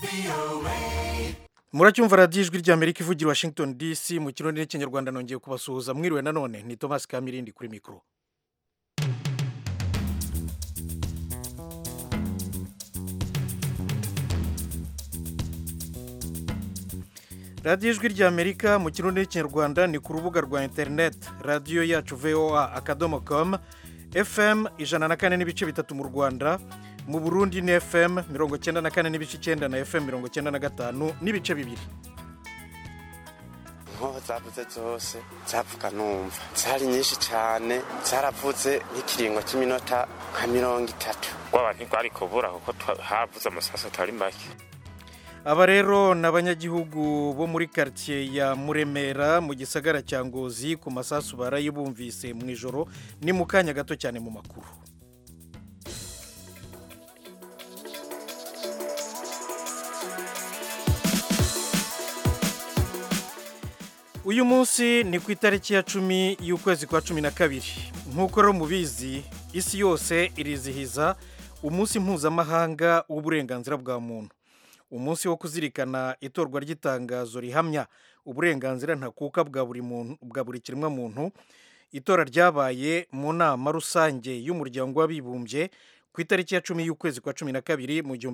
muracyumva radiyo ijwi ry'Amerika ivugira Washington DC mu kirundi n'ikinyarwanda. Nongeye kubasuhuza, mwiriwe nanone. Ni Thomas Kamirindi kuri mikoro. radiyo ijwi ry'Amerika mu kirundi n'ikinyarwanda ni ku rubuga rwa interineti radiyo yacu voa.com, FM 104.3 mu Rwanda, mu Burundi ni FM 94.9 na FM 95 n'ibice bibiri. Nko zavuze zose zavuga numva zari nyinshi cyane, zaravuze nk'ikiringo cy'iminota nka 30. Kwabantu kwari kubura kuko havuze amasaso atari make. Aba rero n'abanyagihugu bo muri quartier ya Muremera mu gisagara cya Ngozi ku masasu barayibumvise mu ijoro. Ni mu kanya gato cyane mu makuru. Uyu munsi ni ku itariki ya 10 y'ukwezi kwa 12. Nk'uko rero mubizi, isi yose irizihiza umunsi mpuzamahanga w'uburenganzira bwa muntu. Umunsi wo kuzirikana itorwa ry'itangazo rihamya uburenganzira ntakuka bwa buri kiremwa muntu. Itora ryabaye mu nama rusange y'umuryango w'abibumbye ku itariki ya 10 y'ukwezi kwa 12 mu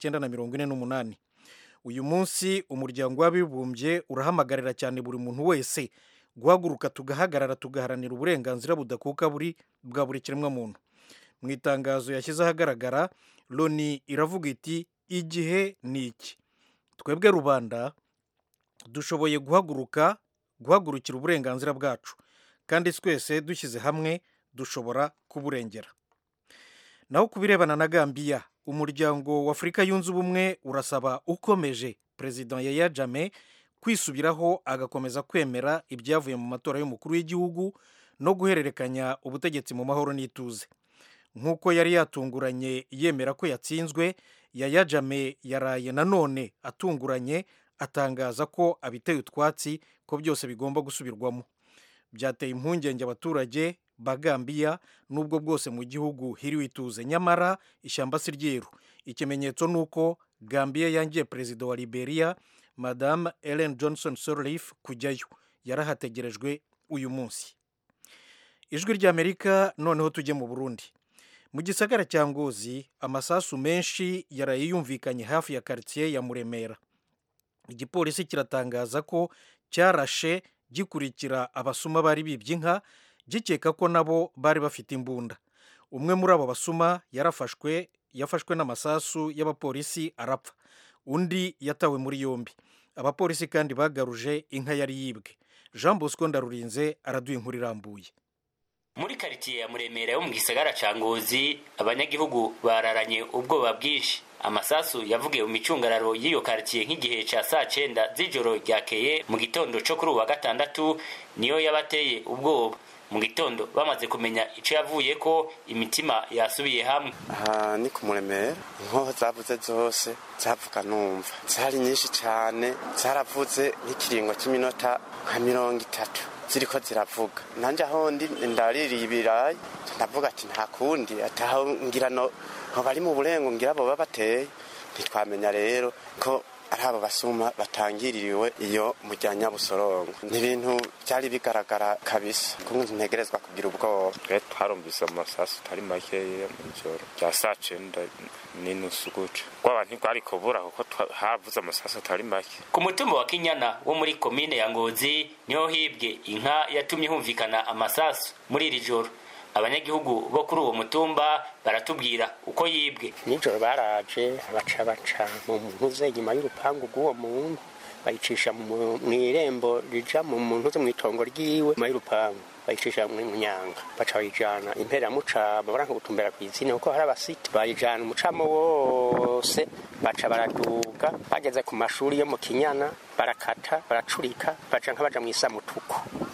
1948. Uyu munsi umuryango w'abibumbye urahamagarira cyane buri muntu wese guhaguruka tugahagarara tugaharanira uburenganzira budakuka bwa buri kiremwa muntu. Mu itangazo yashyize ahagaragara, Loni iravuga iti igihe ni iki. Twebwe rubanda dushoboye guhagurukira uburenganzira bwacu, kandi twese dushyize hamwe dushobora kuburengera. Naho kubirebana na Gambia, umuryango wa Afurika yunze ubumwe urasaba ukomeje President Yahya Jammeh kwisubiraho agakomeza kwemera ibyavuye mu matora y'umukuru w'igihugu no guhererekanya ubutegetsi mu mahoro n'ituze. Nk'uko yari yatunguranye yemera ko yatsinzwe, Yahya Jammeh yaraye nanone atunguranye atangaza ko abiteye utwatsi ko byose bigomba gusubirwamo. Byateye impungenge abaturage ba Gambia nubwo bwose mu gihugu hiriwe ituze. Nyamara ishyamba si ryeru. Ikimenyetso nuko Gambia yangiye perezida wa Liberia Madame Ellen Johnson Sirleaf kujyayo. Yarahategerejwe uyu munsi. Ijwi ry'Amerika noneho tujye mu Burundi. Mu gisagara cya Ngozi amasasu menshi yaraye yumvikanye hafi ya quartier ya Muremera. Igipolisi kiratangaza ko cyarashe gikurikira abasuma bari bibye inka, gikeka ko nabo bari bafite imbunda. Umwe muri abo basuma yafashwe n'amasasu y'abapolisi arapfa. Undi yatawe muri yombi. Abapolisi kandi bagaruje inka yari yibwe. Jean Bosco Ndarurinze araduye inkuru irambuye. Muri quartier ya Muremera yo mu gisagara ca Ngozi, abanyagihugu bararanye ubwoba bwinshi. Amasasu yavugiye mu micungararo y'iyo quartier nk'igihe ca saa 9 z'ijoro ryakeye mu gitondo cyo kuri wa gatandatu, niyo yabateye ubwoba. Mu gitondo bamaze kumenya ico yavuye ko imitima yasubiye hamwe. Ni ku Muremera, nko zavuze zose zavuga numva zari nyinshi cyane, zaravuze nk'ikiringo cy'iminota nka 30 ziriko ziravuga. Nanje aho ndaririye ibirayi ndavuga ati nta kundi ataho ngira no bari mu burengo ngira abo babateye. Ntitwamenya rero ko ari abo basuma batangiririwe iyo mujyanya busorongo. Ni ibintu byari bigaragara kabisa kumwe ntegerezwa kugira ubwoba. Twarumvise amasasu atari make mu joro rya saa 9 n'inusu guca. Kwabantu kwari kubura kuko havuze amasasu atari make. Ku mutumba wa Kinyana wo muri komine ya Ngozi niho hibwe inka yatumye humvikana amasasu muri iri joro. Abanyagihugu bo kuri uwo mutumba baratubwira uko yibwe. Nijoro baraje baca mu ntuze nyuma y'urupangu rw'uwo muntu, bayicisha mu irembo rija mu ntuze mu itongo ryiwe nyuma y'urupangu, bayicisha mu nyanga, baca bayijana impera mucama baranka gutumbera kw'izina kuko hari abasiti. Bayijana umucamo wose baca baraduga, bageze ku mashuri yo mu Kinyana barakata baracurika baca nk'abaja mu isamutuku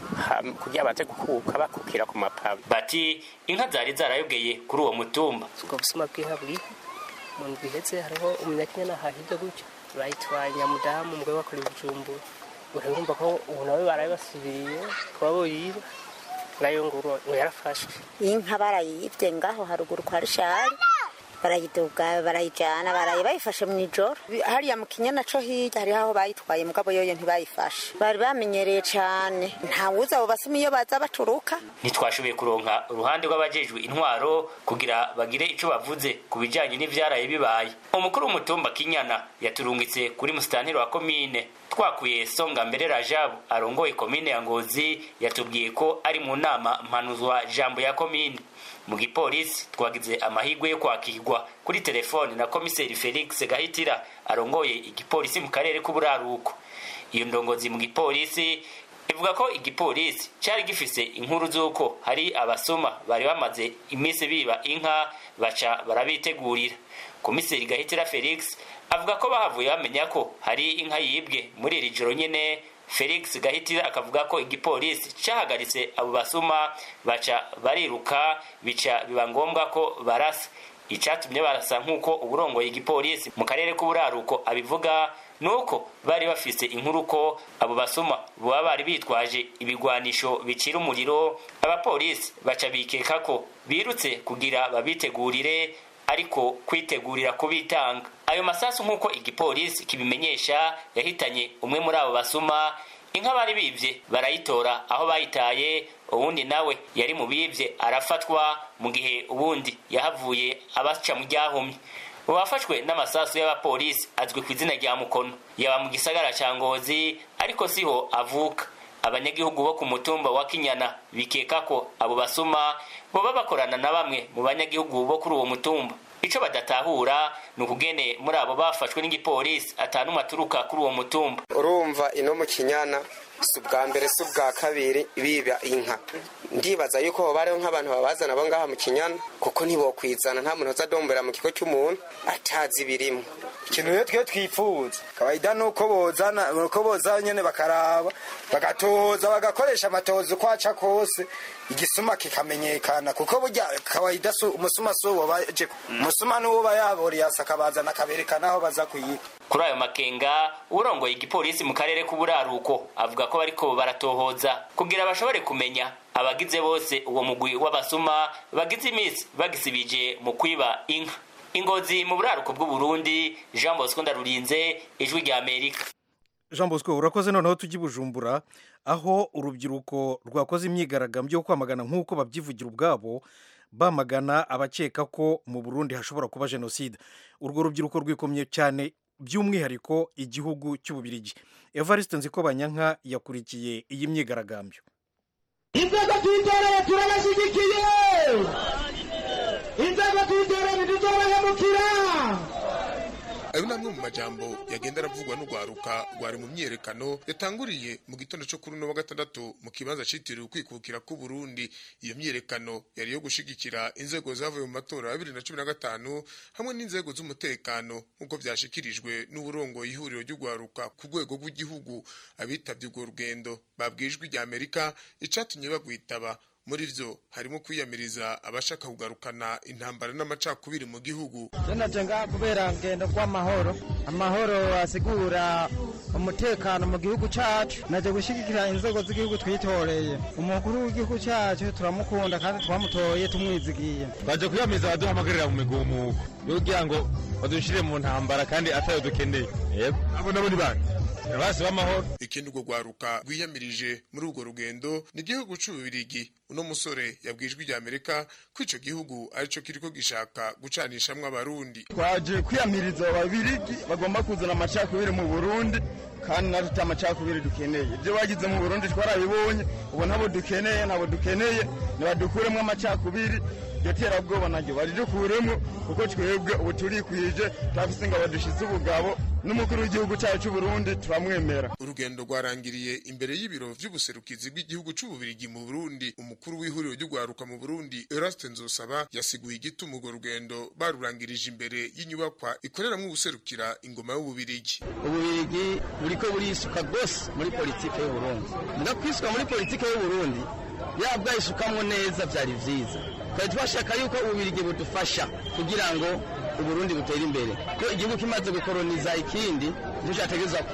kugira baze gukuka bakukira ku mapave. Bati inka zari zarayobgeye kuri uwo mutumba. Ubwo busuma bw'inka buri mu ndwihetse hariho umunyakinyana hahirya gutyo bayitwaye Nyamudamu umugore wakora ibijumbu. Urumva ko ubu nawe barabasubiriye twaboyiba nayo nguru yarafashwe. Inka barayibye ngaho haruguru kwa Rishari barayiduga barayijana bayifashe mu ijoro hariya mu Kinyana co hirya hari aho bayitwaye mugabo yoyo ntibayifashe bari bamenyereye cyane nta wuza abo basuma iyo baza baturuka. Ntitwashoboye kuronka uruhande rw'abajejwe intwaro kugira bagire ico bavuze kubijanye n'ivyaraye bibaye. Umukuru w'umutumba Kinyana yaturungitse kuri musitanteri wa komine. Twakuye Songa Mbere Rajabu arongoye komine ya Ngozi yatubwiye ko ari mu nama mpanuzwa jambo ya komine. Mu gipolisi twagize amahigwe yo kwakirwa kuri telefone na komiseri Felix Gahitira arongoye igipolisi mu karere k'uburaruko. Iyo ndongozi mu gipolisi ivuga ko igipolisi cyari gifise inkuru z'uko hari abasoma bari bamaze iminsi biba inka baca barabitegurira. Komiseri Gahitira Felix avuga ko bahavuye bamenya ko hari inka yibwe muri iri joro nyene. Felix Gahitira akavuga ko igipolisi cyahagaritse abo basuma baca bariruka bica biba ngombwa ko barasa. Icatumye barasa nk'uko uburongoye igipolisi mu karere k'uburaruko abivuga nuko bari bafise inkuru ko abo basuma baba bari bitwaje ibigwanisho bicira umuriro. Abapolisi baca bikeka ko birutse kugira babitegurire ariko kwitegurira kubitanga. Ayo masasu nk'uko igipolisi kibimenyesha yahitanye umwe muri abo basuma. Inka bari bivye barayitora aho bayitaye, ubundi nawe yari mu bivye arafatwa mu gihe ubundi yahavuye abaca mu ryahumye. Uwafashwe n'amasasu y'abapolisi azwi ku izina rya Mukono yaba mu gisagara ca Ngozi ariko siho avuka. Abanyagihugu bo ku mutumba wa Kinyana bikeka ko abo basuma boba bakorana na bamwe mu banyagihugu bo kuri uwo mutumba. Ico badatahura nukugene muri abo bafashwe n'igipolisi atanumwe aturuka kuri uwo mutumba. Urumva ino mu Kinyana subwa mbere subwa kabiri biba inka. Ndibaza yuko bareho nk'abantu babazana abo ngaha mu Kinyana kuko ntibokwizana nta muntu azadombera mu kigo cy'umuntu atazi birimo. Ikintu rero twe twifuza kawaida nuko boza nyene bakaraba bagatoza bagakoresha amatozo kwaca kose igisuma kikamenyekana kuko burya kawaida umusuma so baje umusuma nuwo bayabori yasakabazana kaberekana aho baza kuyiba. Kuri ayo makenga urongoye igipolisi mu karere k'uburaruko avuga ko bariko baratohoza kugira bashobore kumenya abagize bose uwo mugwi w'abasuma bagize imisi bagisibije mu kwiba inka. Ingozi mu buraruko bw'u Burundi, Jean Bosco Ndarurinze, Ijwi rya Amerika. Jean Bosco urakoze. Noneho tujye Bujumbura aho urubyiruko rwakoze imyigaragambyo yo kwamagana nk'uko babyivugira ubwabo bamagana abakeka ko mu Burundi hashobora kuba jenoside. Urwo rubyiruko rwikomye cyane by'umwihariko igihugu cy'Ububirigi. Evariste Nzikobanyanka yakurikiye iyi myigaragambyo. Inzego tutoreye turabashyigikiye. Inzego tutoreye ntituzorahemukira. Ayo namwe mu majambo yagenda aravugwa n'ugwaruka rwari mu myerekano yatanguriye mu gitondo cyo kuri no wa gatandatu mu kibanza citiriwe kwikukira ku Burundi. Iyo myerekano yari yo gushigikira inzego zavuye mu matora ya 2015 hamwe n'inzego z'umutekano nk'uko byashikirijwe n'uburongo ihuriro ry'ugwaruka ku rwego rw'igihugu. Abitavye urwo rugendo babwijwe rya Amerika icatumye bagwitaba. Muri vyo harimo kwiyamiriza abashaka kugarukana intambara n'amacakubiri mu gihugu. Najenga kubera ngendo kwa amahoro asigura umutekano mu gihugu cyacu. Naje gushigikira inzego z'igihugu twitoreye. Umukuru w'igihugu cyacu turamukunda kandi twamutoye tumwizigiye. Baje kwiyamiriza baduhamagarira mu migumuko yogira ngo badushire mu ntambara kandi atayo dukeneye. Yego abo nabo ni bane basi b'amahoro. Ikindi urwo rwaruka rwiyamirije muri urwo rugendo ni igihugu c'Ububirigi. Uno musore yabwijwe rya Amerika ko ico gihugu arico kiriko gishaka gucanishamwe abarundi. Twaje kwiyamiriza ababirigi bagomba kuzana amacakubiri mu Burundi kandi natwe amacakubiri dukeneye. Ibyo bagize mu Burundi twarabibonye, ubu ntabo dukeneye nibadukuremo amacakubiri. Yotera bwoba najyo bari dukuremo kuko twebwe ubu turikwije twafise ngo badushize ubugabo n'umukuru w'igihugu cyacu Burundi turamwemera. Urugendo rwarangiriye imbere y'ibiro vy'ubuserukizi bw'igihugu c'Ububirigi mu Burundi. Umukuru w'ihuriro ry'ugwaruka mu Burundi Eraste Nzosaba yasiguye igituma urwo rugendo barurangirije imbere y'inyubakwa ikoreramwo ubuserukira ingoma y'Ububirigi. Ububirigi buriko burisuka gose muri politike y'u Burundi. Ndakwisuka muri politike y'u Burundi yabwa isukamwo neza vyari vyiza. Kandi twashaka yuko Ububirigi budufasha kugira ngo Uburundi butere imbere. Ko igihugu kimaze gukoroniza ikindi cyategezwa kuba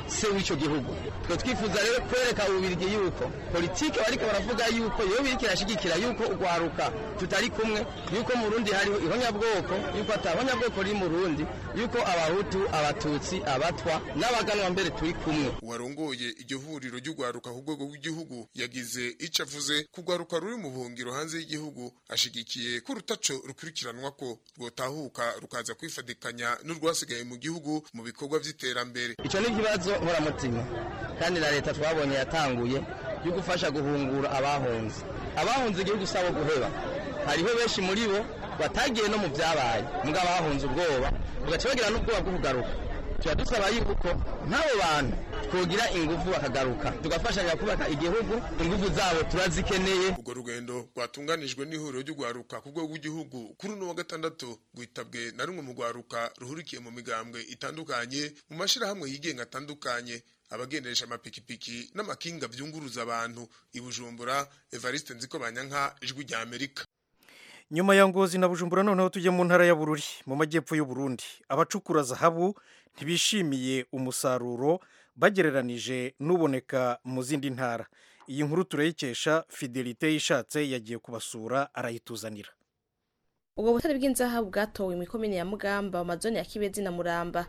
se w'ico gihugu. Twe twifuza rero kwereka ububirigi yuko politike bariko baravuga yuko yo biriko irashigikira yuko ugwaruka tutari kumwe, yuko mu Burundi hariho ihonyabwoko, yuko atabonyabwoko riri mu Burundi, yuko abahutu, abatutsi, abatwa n'abaganwa mbere turi kumwe. Warongoye iryo huriro ry'ugwaruka ku rwego rw'igihugu yagize ico avuze kugwaruka ruri mu buhungiro hanze y'igihugu, ashigikiye ko rutaco rukurikiranwa ko rwotahuka rukaza kwifadikanya n'urwasigaye mu gihugu mu bikorwa vy'iterambere. Ico ni ikibazo nkoramutima kandi na leta twabonye yatanguye yo gufasha guhungura abahunze igihugu sabo guheba. Hariho benshi muri bo batagiye no mu vyabaye muga bahunze ubwoba ugaca bagira n'ubwoba bwo kugaruka. Tuba dusaba yuko nk'abo bantu twogira ingufu bakagaruka tugafashanya kubaka igihugu, ingufu zabo turazikeneye. Urwo rugendo rwatunganijwe n'ihuriro ry'ugwaruka ku rwego rw'igihugu kuri uno wa gatandatu rwitabwe na rumwe mu gwaruka ruhurikiye mu migambwe itandukanye mu mashirahamwe yigenga atandukanye, abagendesha amapikipiki n'amakinga vyunguruza abantu i Bujumbura. Evariste Nzikobanyanka, Ijwi rya Amerika. Nyuma ya Ngozi na Bujumbura noneho tujye mu ntara ya Bururi mu majyepfo y'u Burundi. Abacukura zahabu ntibishimiye umusaruro bagereranije n'uboneka mu zindi ntara. Iyi nkuru turayikesha Fidelite Yishatse yagiye kubasura arayituzanira. Ubwo butare bw'inzahabu bwatowe mu komine ya Mugamba mu mazone ya Kibezi na Muramba.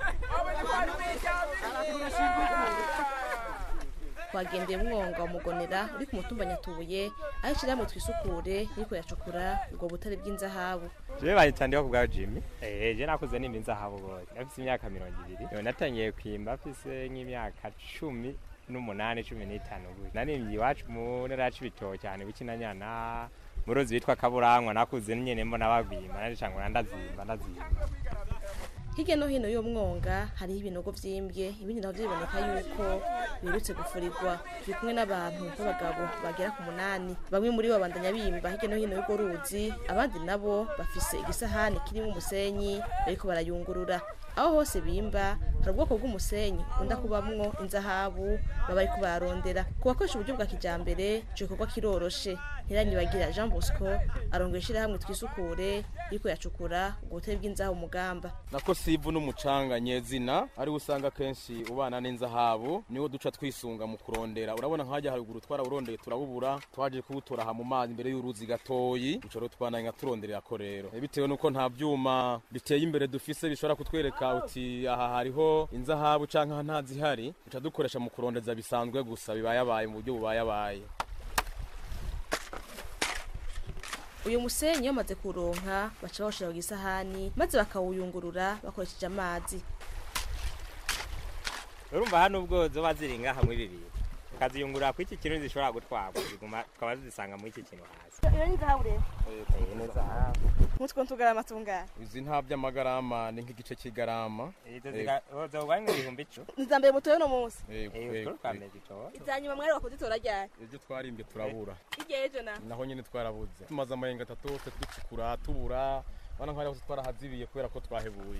Twagendeye Mwonga wa Mugonera uri ku mutumba Nyatubuye aho ishyirahamwe Twisukure riko yacukura ubwo butare bw'inzahabu. Je bayitandiye ku bwa Jimmy. Je nakuze nimba inzahabu bose. Afise imyaka 20. Natangiye kwimba afise nk'imyaka 18 15 Narimye iwacu mu ntara y'Ibitoke cyane Bukinanyana. Murozi witwa Kaburankwa nakuze nyene mbona bagwima naricangura ndazimba. Hirya no hino yo Mwonga hariho ibinogo vyimbye, ibindi navyo biboneka yuko birutse gufurirwa. Turi kumwe n'abantu b'abagabo bagera ku 8. Bamwe muri bo bandanya bimba hirya no hino y'ugo ruzi, abandi nabo bafise igisahani kirimo umusenyi bariko barayungurura. Aho hose bimba hari ubwoko bw'umusenyi ukunda kubamwo inzahabu baba ariko bararondera. Kubakoresha uburyo bwa kijambere ico gikorwa kiroroshe. Ntiranyibagira Jean Bosco arongoye ishyirahamwe Twisukure riko yacukura ubwo butare bw'inzahabu Mugamba. Nako sivu n'umucanga nyezina ari usanga kenshi ubana n'inzahabu niwo duca twisunga mu kurondera. Urabona nkajya haruguru twarawurondeye turabubura, twaje kubutora ha mu mazi imbere y'uruzi gatoyi, ucoro twananga turonderera ko rero. Bitewe nuko nta byuma biteye imbere dufise bishobora kutwereka uti aha hariho inzahabu canka ntazihari, uca dukoresha mu kurondeza bisanzwe gusa bibayabaye mu buryo bubayabaye. Uyu musenyi yamaze kuronka baca bawushira ku gisahani maze bakawuyungurura bakoresheje amazi. Urumva hano ubwo zo baziringa hamwe bibiri. Kaziyungurura ku iki kintu zishobora gutwagwa ziguma twaba zisanga mu iki kintu hasi. Iyo ni zahabu rero. Neza. Mutwe ntugarama tungana. Izi nta by'amagarama ni nk'igice cy'igarama. Zo bwanyu ibihumbi 10. Nizambaye mutoyo no munsi. Izanyuma mwari wakuzitora ryari? Ibyo twarimbye turabura. Igeje na. Naho nyine twarabuze. Tumaze amayenga 3 yose twicukura tubura. Bana nk'ari hose twarahazibiye kubera ko twahebuye.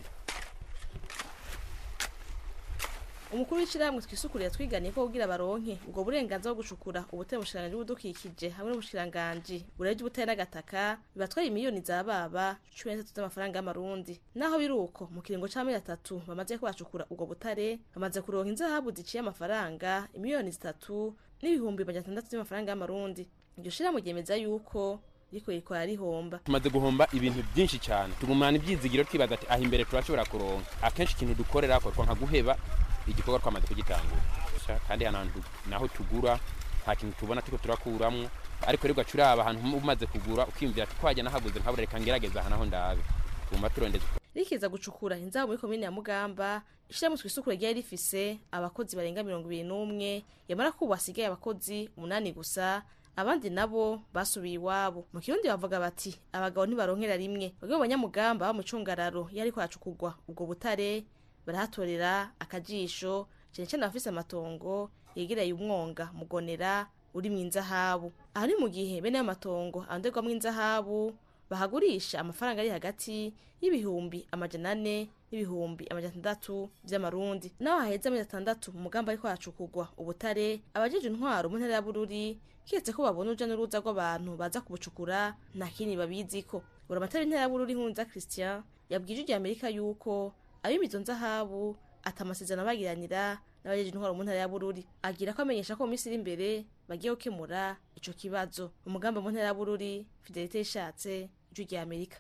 Umukuru w'ishyirahamwe Twisukure yatwiganiye ko kugira baronke ubwo burenganzira bwo gucukura ubutare mushiranganje bw'udukikije hamwe n'ubushiranganje bureje ubutare n'agataka bibatwaye miliyoni za baba 13 z'amafaranga y'amarundi. Naho biruko mu kiringo c'amezi 3 bamaze ko bacukura ubwo butare bamaze kuronka inzahabu ziciye amafaranga miliyoni 3 n'ibihumbi 600 z'amafaranga y'amarundi. Iryo shyirahamwe ryemeza yuko riko yarihomba. Tumaze guhomba ibintu byinshi cyane. Tugumana ibyizigiro twibaza ati aho imbere turashobora kuronka. Akenshi ikintu dukorera ko nka guheba igikorwa twamaze kugitangura. Kandi hanantu naho tugura nta kintu tubona tiko turakuramwo, ariko rero gacuraba ahantu umaze kugura ukimvira ati kwaje nahaguze nkabureka ngerageza hanaho ndabe. Tugomba turondeza. Rikiza gucukura inzahabu muri komine ya Mugamba, ishyirahamwe Twisukure ryari rifise abakozi barenga 21, yamara ko basigaye abakozi 8 gusa. Abandi nabo basubiye iwabo. Mu Kirundi bavuga bati abagabo ntibaronkera rimwe. Bagabo Banyamugamba mu Cungararo yariko yacukugwa ubwo butare barahatorera akajisho cyane bafise amatongo yegereye Umwonga Mugonera uri mu inzahabu. Ari mu gihe bene amatongo andegwa mu inzahabu bahagurisha amafaranga ari hagati y'ibihumbi 400 n'ibihumbi 600 by'amarundi. Naho haheze amezi 6 mu Mugamba ariko yacukugwa ubutare abajeje intwaro mu ntara ya Bururi ketse ko babona uja n'uruza rw'abantu baza kubucukura nta kindi babiziko. Buramatari intara ya Bururi Hunza Christian yabwije ijya Amerika yuko abimizo nzahabu atamasezerano bagiranira n'abajeje intwaro mu ntara ya Bururi agira ko amenyesha ko mu minsi iri imbere bagiye gukemura ico kibazo. Umugambi mu ntara ya Bururi, Fidelite Ishatse, Ijwi rya Amerika.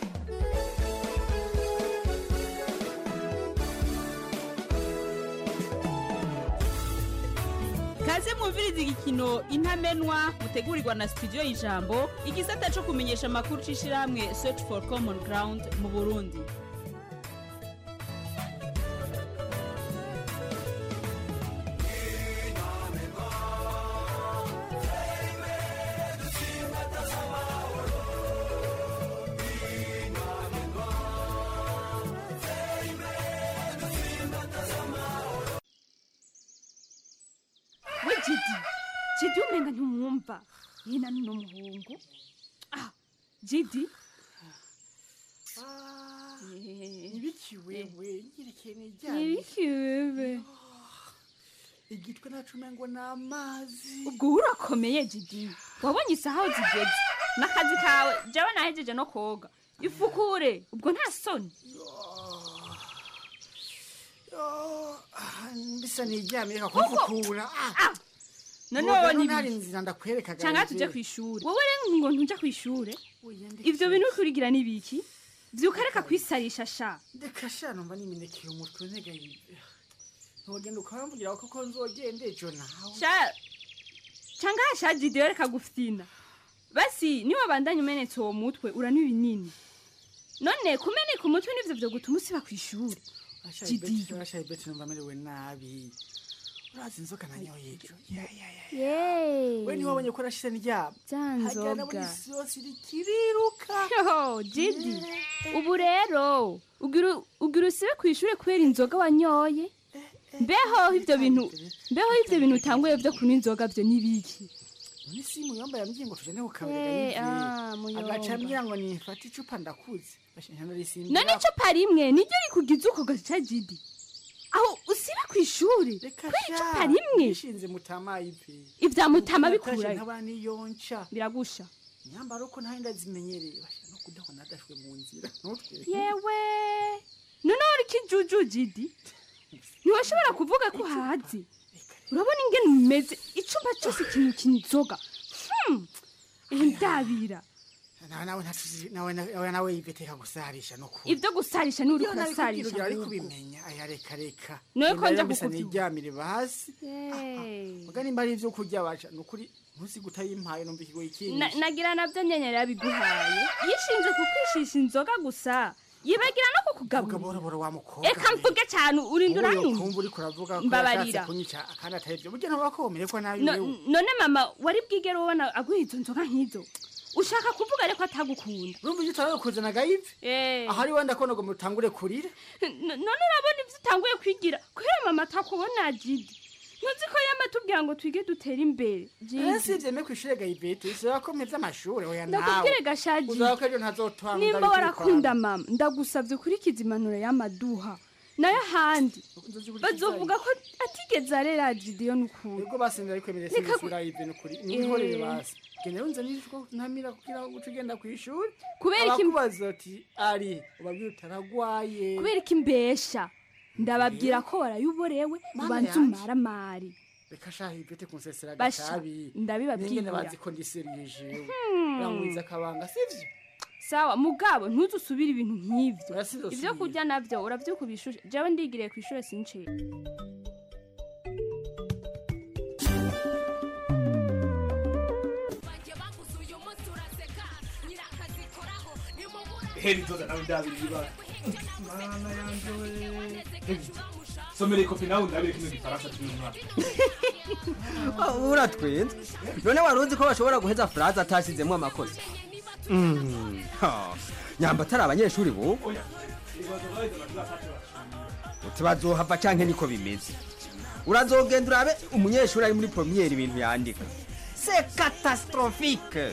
Kaze mwumviriza igikino Intamenwa mutegurirwa na studio y'Ijambo igisata cyo kumenyesha amakuru cishirahamwe Search for Common Ground mu Burundi. Jidi umenga ntumwumva nyina n'umuhungu Jidi nibikiwewe ngirekeye nijyanye nibikiwewe igitwe nacu mengo n'amazi ubwo urakomeye Jidi wabonye isaha zigeze n'akazi kawe jawe nahejeje no koga ifukure ubwo nta soni mbisa nijyamye kakufukura none wabonye ntari nzira ndakwereka gaje cyangwa tuje kwishuri wowe rero ngo ntuja kwishuri ivyo bintu kurigira nibiki vyukareka kwisarisha sha ndeka sha numva niminekeye umutwe ntega yibe ntogenda ukamvugira ko nzogende ejo nawe sha cyangwa sha Jidi reka guftina basi niwe bandanye umenetse uwo mutwe uranywa ibinini none kumeneka umutwe nivyo vyo gutuma usiba kwishuri Jidi ashaye beti numva merewe nabi urazi inzoka nanyoye ejo we niwe wabonye ko rashise ndyama zanzoga nabonye isi yose irikiriruka Jidi ubu rero ugira usibe kwishuri kubera inzoga wanyoye mbeho ivyo bintu utanguye vyo kunywa inzoga vyo nibiki none si muyomba yambwiye ngo tujane ku kabiri agaca ambwira ngo nifate icupa ndakuze none icupa rimwe niryo rikugize uko gaca Jidi aho usiba kwishuri kwera icupa rimwe ishinze mutama ipe ivya mutama bikura ntabani yonca biragusha nyambara uko ntaye ndazimenyereye basha no kudahona nadashwe mu nzira yewe none uri kijuju Jidi ntiwashobora kuvuga ko hazi urabona ingene umeze icupa cyose ikintu kinzoga ndabira nawe yibeteka gusarisha no ku ivyo gusarisha ni uri kusarisha ari kubimenya ayareka reka noye konja kukuvyamire basi ugani mbari ivyo kurya baca nukuri ntuzi gutayimpaye numva ikigo ikindi nagira navyo nyenyera biguhaye yishinze kukwishisha inzoga gusa yibagira no kukugaburira wa mukobwa eka mvuge cyane urinda uranyuma kumva uri kuravuga ko mbabarira kunyica akana atayivyo burya ntubakomeye ko nayo none mama wari bwigere ubona aguhizo nzoga nkizo ushaka kuvuga ariko atagukunda urumva icyo utarabikuzana gayive ahari wenda ko ngo mutangure kurira none urabona ivyo utanguye kwigira kubera mama atakubona Jidi ntuzi ko yamatubwira ngo twige dutera imbere si vyeme kw'ishure gayive tusaba ko mpeze amashure oya nawe ndakubwire gashaji uzaba ko ejo ntazotwanga nimba warakunda mama ndagusavye ukurikiza impanuro y'amaduha nayo handi bazovuga ko atigeze arera Jidi yo nukuri ubwo basenze ariko emerese n'isura yive nukuri nihorere basi gene unza nijiko ntamira kugira ngo ugenda kwishuri kubera iki abakubaza ati ari ubabwira utaragwaye kubera iki mbesha ndababwira ko warayuborewe ubanza umaramari reka shahi bete kunsesera gatabi ndabibabwira ngene bazi ko ndiserije uramwiza kabanga sivyo sawa mugabo ntuzusubira ibintu nk'ivyo ivyo kurya navyo uravyukubishuje jewe ndigiriye kw'ishure since heri zoza nawe ndabiriba mana yanje we somere kopi nawe ndabire kino gifaransa cy'umwana uratwenze none waruzi ko bashobora guheza phrase atashizemo amakosa nyamba atari abanyeshuri bo utibazohava canke niko bimeze urazogenda urabe umunyeshuri ari muri premiere ibintu yandika c'est catastrophique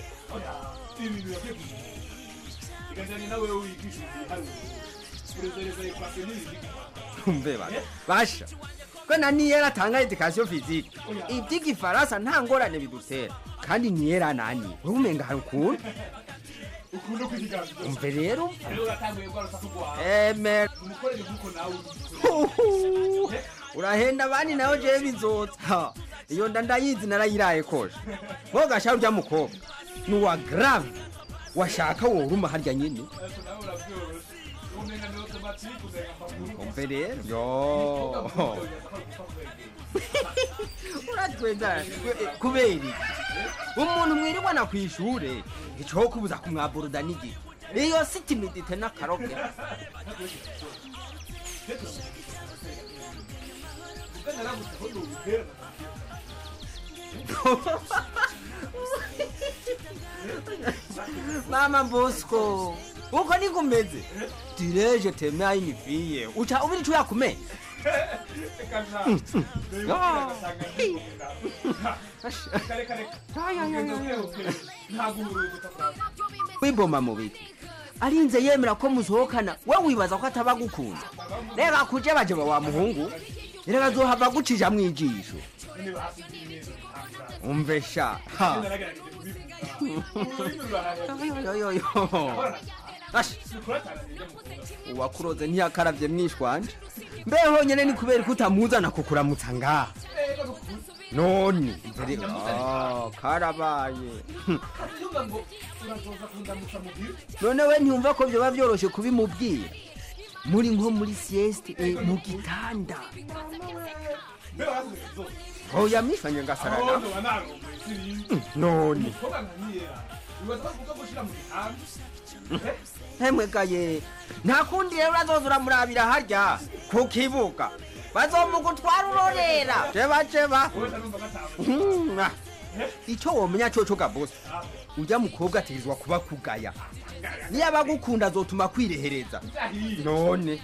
mbeba basha ko na niyera atanga education physique iby'igifaransa nta ngorane bidutera kandi niyera nani wowe umenga hari ukuntu umve rero urahenda abandi nayo jewe bizotsa iyo nda ndayizi narayiraye kosha wowe gasha urya mukobwa ni uwa grave washaka woruma harya nyine umve rero yo uratweza kubera iki umuntu mwirirwana ku ishure ico kubuza kumwaburuda n'igi iyo si timidite n'akaroke Mama Bosco uko niko umeze direje teme ayinifiye uca ubiri cyo yakume wiboma mubiki arinze yemera ko musohokana we wibaza ko atabagukunda rega kuje baje wa muhungu rega zohava gucija mwijisho umvesha uwakuroze ntiyakaravye mwishwanje mbeho nyene ni kubera ko utamuzana kukuramutsa ngaha none karabaye none we ntiyumva ko vyoba vyoroshe kubimubwira muri nko muri sieste mu gitanda oya mifanye ngasarana none hemwe gaye nta kundi rero urazoza uramurabira harya ku kibuga bazomugutwara urorera jeba icyo womenya coco gabosi ujya mukobwa ategerezwa kuba kugaya niyo abagukunda azotuma kwirehereza none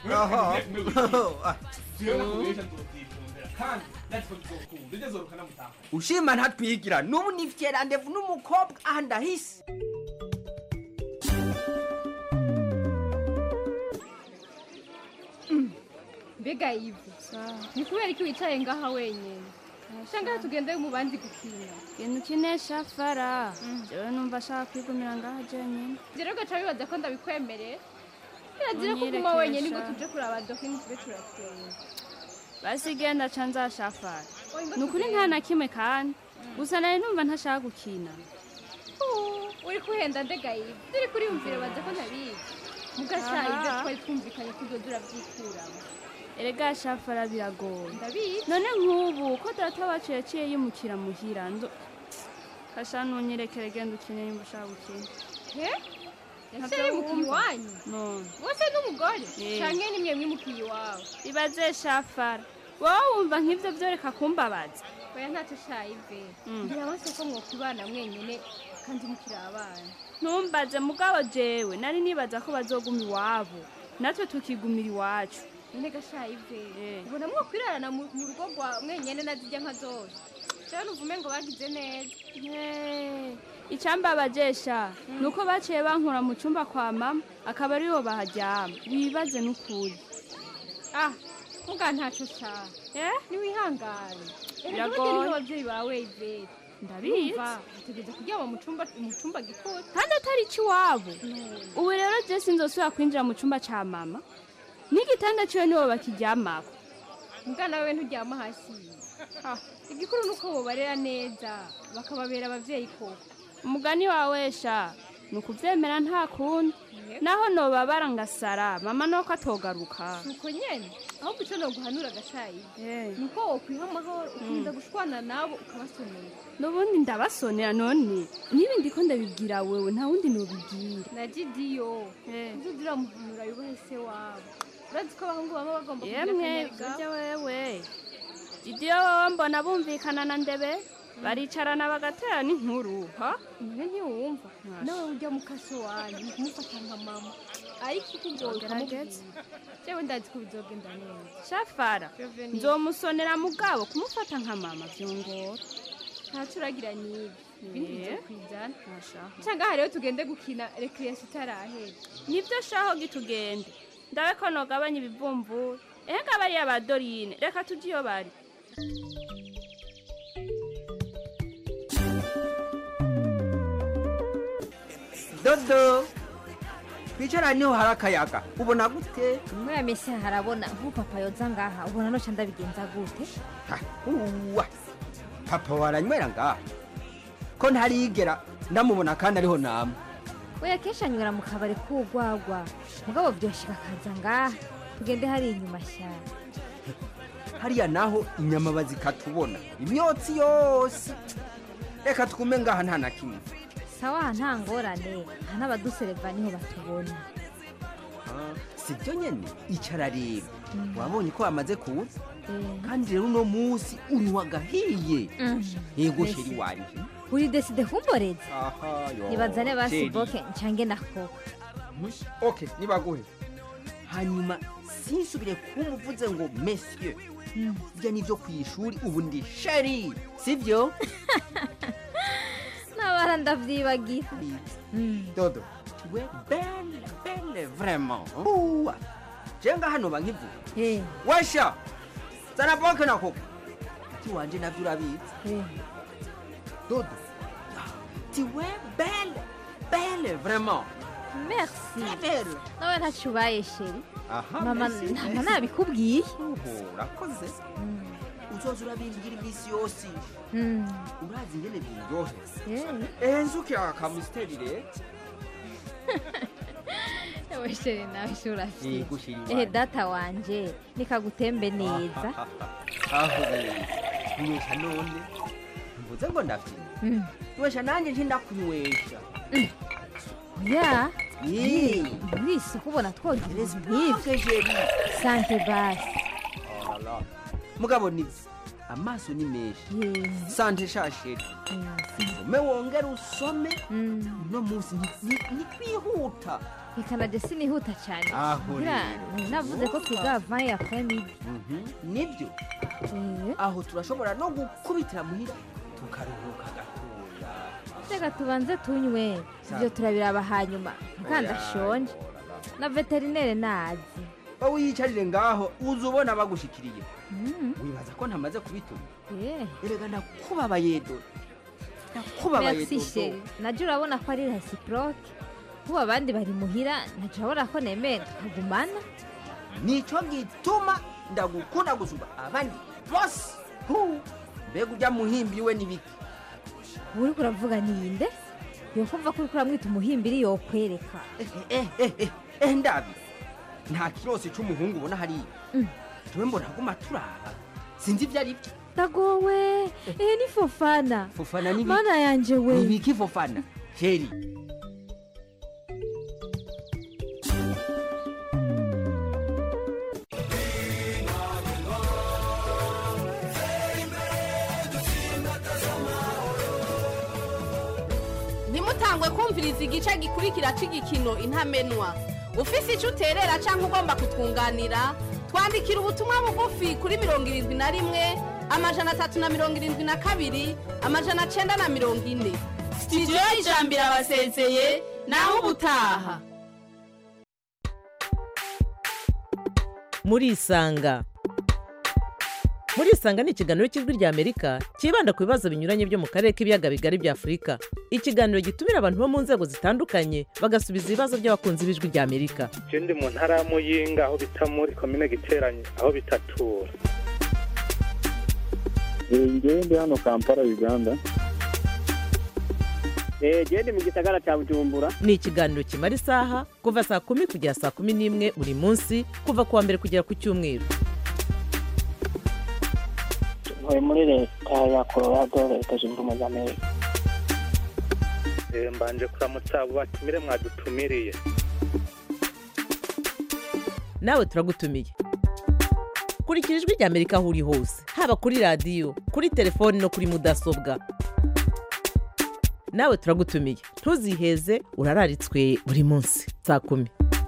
ushima ntatwigira n'ubu nifitiye randevu n'umukobwa aha ndahise mbega ivu ni kubera iki wicaye ngaha wenyine shanga tugende mu bandi gukina genda ukinesha fara jewe numva ashaka kwigumira ngaha jenyine rero gaca bibaza ko ndabikwemerera birazira ko kuma wenyine ngo tuje kuraba dokini tube turatwenga basi genda ca nzashafara ni ukuri nta na kimwe kandi gusa nari numva ntashaka gukina uri kuhenda ndega ivu turi kuriyumvira baza ko ntabizi mugasha ibyo twari twumvikanye ko uzoza urabyikuramo erega shafara biragoye ndabizi none nk'ubu ko data wacu yaciye yimukira muhira kasha ntunyerekere genda ukine nimba ushaka gukina yaciye yimukiye iwanyu bose n'umugore canke nimwe mwimukiye iwawe ibaze shafara wowe wumva nk'ivyo vyoreka kumbabaza oya ntacyo shayive ngira bose ko mwokubana mwenyene kandi mukiri abana ntumbaze mugabo jewe nari nibaza ko bazoguma iwabo natwe tukigumira iwacu none gashayive ubona mwokwirarana mu rugo rwa mwenyene nazirya nka zose jewe nuvume ngo bagize neza icambabajesha nuko baciye bankura mu cumba kwa mama akaba ariho baharyama wibaze n'ukuri muga ntaco ca niwihangane biragoye abavyeyi bawe ivere ndabizi utegereza kuryama mu cumba gikuru kandi atari ikiwabo ubu rero je sinzosubira kwinjira mu cumba ca mama n'igitanda ciwe nibo bakiryamako muga nawe nturyama hasi igikuru nuko bobarera neza bakababera abavyeyi koko umugani wawe sha nukuvyemera nta kundi naho nobabara ngasara mama nuko atogaruka nuko nyene ahubwo ico noguhanura gashayi nuko wokwiha amahoro ukirinda gushwana nabo ukabasonera n'ubundi ndabasonera none niba ndiko ndabibwira wewe nta wundi nobibwira na Didiyo uzogira muhanura yubahe se wabo urazi ko abahungu baba bagomba kugira akanyaga burya wewe Didiyo wowe mbona bumvikana na ndebe baricarana bagaterana inkuru niwe ntiwumva nawe ujya mu kaso wanyu kumufata nka mama ariko kugerageza jewe ndazi ko bizogenda neza shafara nzomusonera mugabo kumufata nka mama vyongora ntaco uragira nibi ibindi bizokwijana canga hariho tugende gukina recreation itarahera nivyo shaho gitugende ndabe ko nogabanya ibivumvura ehega bariya ba Dorine reka tuje iyo bari Dodo twicara niho hari akayaga ubona gute muri ya misi harabona nk'upapa yoza ngaha ubona noca ndabigenza gute uwa papa waranywera ngaha ko ntarigera ndamubona kandi ariho nama oya kenshi anywera mu kabari k'urwagwa mugabo vyoshika akaza ngaha tugende hari inyuma cyane hariya naho inyama bazikatubona imyotsi yose reka twume ngaha nta na kimwe sawa nta ngorane nta n'abadusereva niho batubona sibyo nyene icara rero wabonye ko bamaze kuza kandi rero uno munsi unywa gahiye yego sheri wanje uri deside kumboreza nibazane basi boke nchange nako okay nibaguhe hanyuma sinsubire kumuvuze ngo monsieur bya nivyo kwishuri ubu ndi sheri sivyo nabara ndavyibagira dodo we belle vraiment jenga hano bankivu washa sana boke nako ti wanje navyo urabizi dodo ti we belle vraiment merci nawe ntacubaye sheri mama nabikubwiye urakoze uzoza urabimbwira imisi yose urazi ingene biryohe nzuki akamusteri rero ewe sheri nawe shurasi data wanje nikagutembe neza aho kunywesha none mvuze ngo ndafite kunywesha nanjye ntindakunywesha ya mwisi kubona twogereza nk'ibyo sante basi mugabo ni amaso ni menshi sante shasheri me wongera usome no munsi ni kwihuta ikanaje sinihuta cyane navuze ko twiga avant ya famille nibyo aho turashobora no gukubitira muhira tukaruhuka gatoya reka tubanze tunywe ibyo turabiraba hanyuma nkandashonje na veterinere nazi wowe yicarire ngaho uza ubona bagushikiriye wibaza ko ntamaze kubituma erega ndakubabaye dodo ndakubabaye dodo najya urabona ko ari reciproque ubu abandi bari muhira najya urabona ko nemera tukagumana nicyo gituma ndagukunda gusumba abandi bose mbega ujya muhimbi we n'ibiki uri kuravuga ninde yo kumva ko uri kuramwita umuhimbiri yokwereka ndabi nta kirose cy'umuhungu ubona hariya tuwe mbona aguma turaba sinzi ibyo ari byo ndagowe ni fofana ni mana yanje we ni biki fofana heri ntimutangwe kumviriza igice gikurikira cy'igikino intamenwa ufise icyo uterera cyangwa ugomba kutwunganira twandikira ubutumwa bugufi kuri 71 372 940 studio y'ijambo irabasezeye naho ubutaha murisanga ni ikiganiro cy'ijwi ry'Amerika kibanda ku bibazo binyuranye byo mu karere k'ibiyaga bigari bya Afurika. Ikiganiro gitumira abantu bo mu nzego zitandukanye bagasubiza ibibazo by'abakunzi b'ijwi ry'Amerika. Ndi mu ntara ya Muyinga aho bita muri commune Giteranye aho bitatura. Ndi hano Kampala Uganda. Ndi mu gisagara cya Bujumbura. Ni ikiganiro kimara isaha kuva saa 10 kugera saa 11 buri munsi kuva kuwa mbere kugera ku cyumweru. Muri leta ya Colorado leta zunze ubumwe za Amerika. Mbanje kuramutsa abo batumire mwadutumiriye. Nawe turagutumiye. Kurikira ijwi ry'Amerika aho uri hose haba kuri radio kuri telefone no kuri mudasobwa. Nawe turagutumiye ntuziheze urararitswe buri munsi saa 10.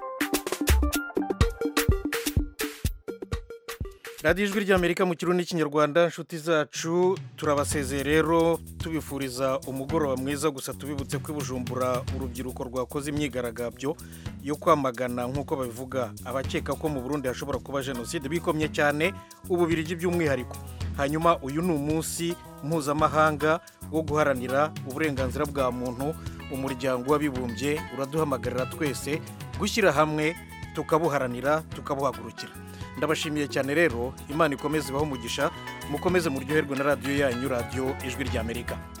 radiyo ijwi ry'Amerika mu kirundi n'ikinyarwanda inshuti zacu turabasezeye rero tubifuriza umugoroba mwiza gusa tubibutse ko i Bujumbura urubyiruko rwakoze imyigaragambyo yo kwamagana nk'uko babivuga abakeka ko mu Burundi hashobora kuba jenoside bikomye cyane Ububirigi by'umwihariko. Hanyuma uyu ni umunsi mpuzamahanga wo guharanira uburenganzira bwa muntu. Umuryango w'abibumbye uraduhamagarira twese gushyira hamwe tukabuharanira tukabuhagurukira. Ndabashimiye cyane rero, Imana ikomeze ibaho umugisha, mukomeze muryoherwe na radiyo yanyu, radiyo Ijwi ry'Amerika.